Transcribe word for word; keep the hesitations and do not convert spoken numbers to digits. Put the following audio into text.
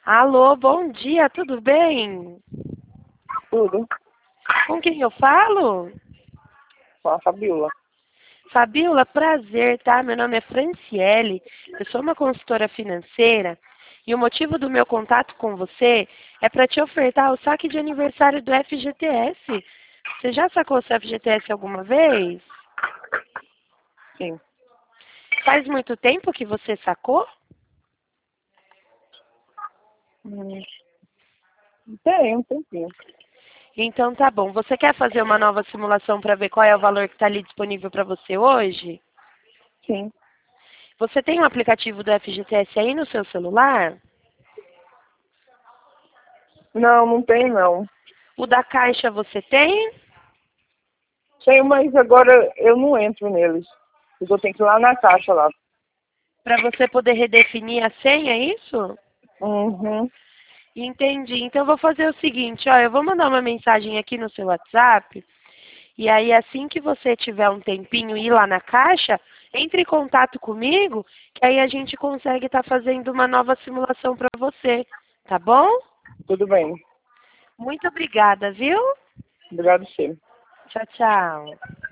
Alô, bom dia, tudo bem? Tudo. Com quem eu falo? Com a Fabiola. Fabiola, prazer, tá? Meu nome é Franciele, eu sou uma consultora financeira e o motivo do meu contato com você é para te ofertar o saque de aniversário do F G T S. Você já sacou seu F G T S alguma vez? Sim. Faz muito tempo que você sacou? Hum, tem um tempinho. Então tá bom. Você quer fazer uma nova simulação para ver qual é o valor que está ali disponível para você hoje? Sim. Você tem um aplicativo do F G T S aí no seu celular? Não, não tem não. O da Caixa você tem? Tem, mas agora eu não entro neles. Eu tenho que ir lá na caixa lá. Para você poder redefinir a senha, é isso? Uhum. Entendi. Então eu vou fazer o seguinte, ó, eu vou mandar uma mensagem aqui no seu WhatsApp, e aí assim que você tiver um tempinho ir lá na Caixa, entre em contato comigo, que aí a gente consegue estar fazendo uma nova simulação para você, tá bom? Tudo bem. Muito obrigada, viu? Obrigado, você. Tchau, tchau.